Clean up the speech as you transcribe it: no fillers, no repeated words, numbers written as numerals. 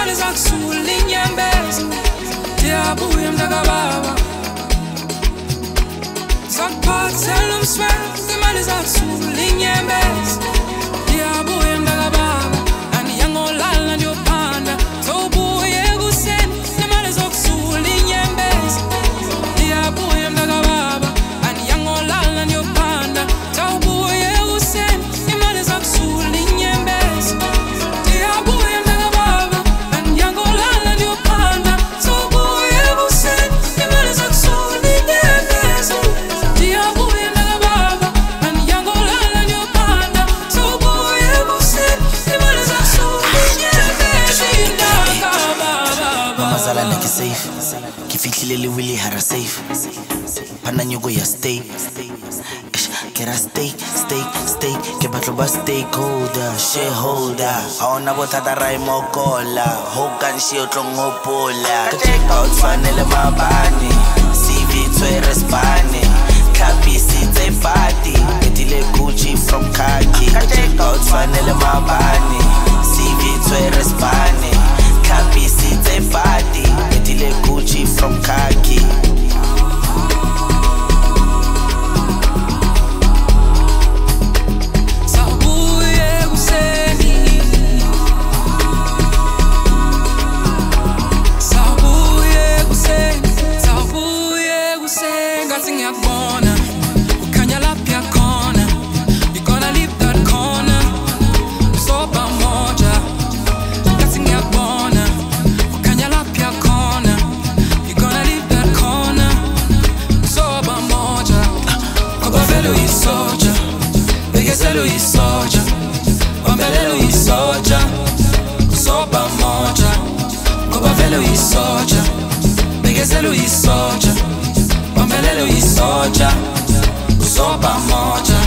imali zakusula inyembezi ndiyabuya mntakababa sakuphathela umsweko imali zakusula inyembezi ndiyabuya mntakababa andiyangolala ndiyophanda sowubuye ekuseni imali zakusula inyembezi ndiyabuya mntakababa andiyangolala ndiyophanda sowubuye ekuseni imali zakusula inyembezi ndiyabuya mntakababa andiyangolala ndiyophanda sowubuye ekuseni imali zakusula inyembezi ndiyabuya mntakababa andiyangolala ndiyophanda sowubuye ekuseni imali zakusula inyembezi mntakababa mamazala nake safe kifihlile le wili hara safe phana nyoko ya stay kera stay ke batlo ba stakeholder shareholder aona bothata ra imokola hokan shi o tlongopola ka check out fanele mabane CV tswere spane kapisi tse party etile Gucci from khaki ka check out fanele mabane CV tswere spane kapisi tse party etile Gucci from khaki Isoja, Wambelelo isoja, Soba moja, Kobavelo isoja, Begezelo isoja, Wambelelo isoja, Soba moja.